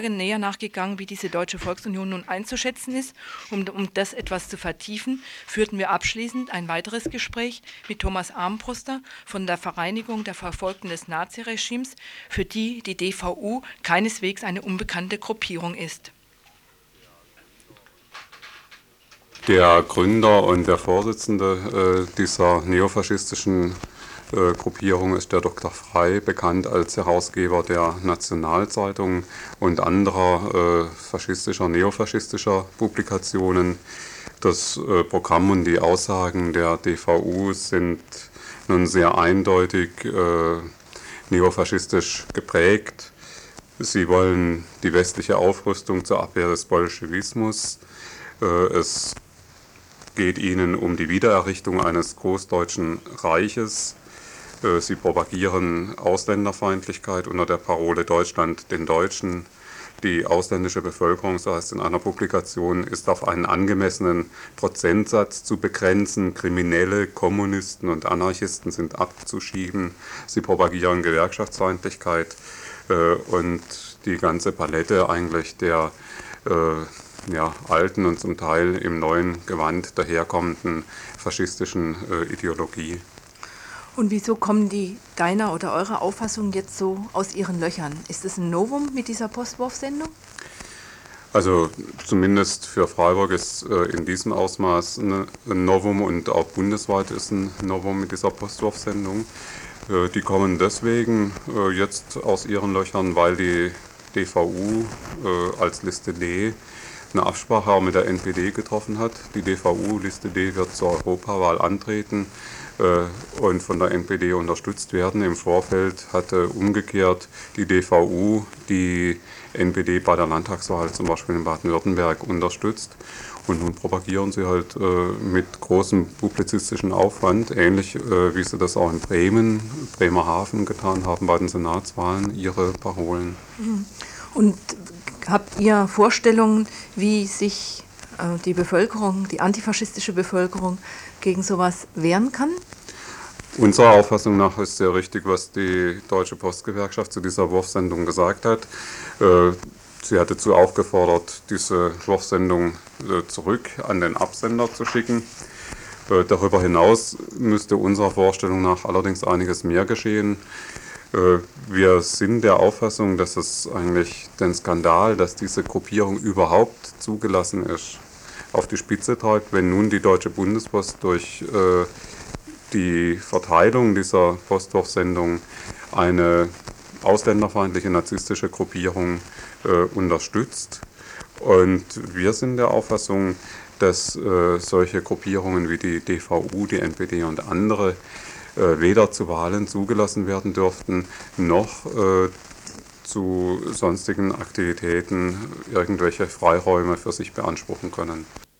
näher nachgegangen, wie diese Deutsche Volksunion nun einzuschätzen ist. Um das etwas zu vertiefen, führten wir abschließend ein weiteres Gespräch mit Thomas Armbruster von der Vereinigung der Verfolgten des Naziregimes, für die die DVU keineswegs eine unbekannte Gruppierung ist. Der Gründer und der Vorsitzende dieser neofaschistischen Gruppierung ist der Dr. Frey, bekannt als Herausgeber der Nationalzeitung und anderer faschistischer, neofaschistischer Publikationen. Das Programm und die Aussagen der DVU sind nun sehr eindeutig neofaschistisch geprägt. Sie wollen die westliche Aufrüstung zur Abwehr des Bolschewismus. Es geht ihnen um die Wiedererrichtung eines großdeutschen Reiches. Sie propagieren Ausländerfeindlichkeit unter der Parole Deutschland den Deutschen. Die ausländische Bevölkerung, so heißt es in einer Publikation, ist auf einen angemessenen Prozentsatz zu begrenzen. Kriminelle, Kommunisten und Anarchisten sind abzuschieben. Sie propagieren Gewerkschaftsfeindlichkeit und die ganze Palette eigentlich der alten und zum Teil im neuen Gewand daherkommenden faschistischen Ideologie. Und wieso kommen die deiner oder eurer Auffassung jetzt so aus ihren Löchern? Ist es ein Novum mit dieser Postwurfsendung? Also zumindest für Freiburg ist in diesem Ausmaß ein Novum und auch bundesweit ist ein Novum mit dieser Postwurfsendung. Die kommen deswegen jetzt aus ihren Löchern, weil die DVU als Liste D eine Absprache mit der NPD getroffen hat. Die DVU, Liste D, wird zur Europawahl antreten und von der NPD unterstützt werden. Im Vorfeld hatte umgekehrt die DVU die NPD bei der Landtagswahl zum Beispiel in Baden-Württemberg unterstützt. Und nun propagieren sie halt mit großem publizistischen Aufwand, ähnlich wie sie das auch in Bremerhaven getan haben bei den Senatswahlen, ihre Parolen. Und habt ihr Vorstellungen, wie sich die Bevölkerung, die antifaschistische Bevölkerung gegen sowas wehren kann? Unserer Auffassung nach ist sehr richtig, was die Deutsche Postgewerkschaft zu dieser Wurfsendung gesagt hat. Sie hat dazu aufgefordert, diese Wurfsendung zurück an den Absender zu schicken. Darüber hinaus müsste unserer Vorstellung nach allerdings einiges mehr geschehen. Wir sind der Auffassung, dass es eigentlich den Skandal, dass diese Gruppierung überhaupt zugelassen ist, auf die Spitze treibt, wenn nun die Deutsche Bundespost durch die Verteilung dieser Postwurfsendung eine ausländerfeindliche narzisstische Gruppierung unterstützt. Und wir sind der Auffassung, dass solche Gruppierungen wie die DVU, die NPD und andere weder zu Wahlen zugelassen werden dürften, noch zu sonstigen Aktivitäten irgendwelche Freiräume für sich beanspruchen können.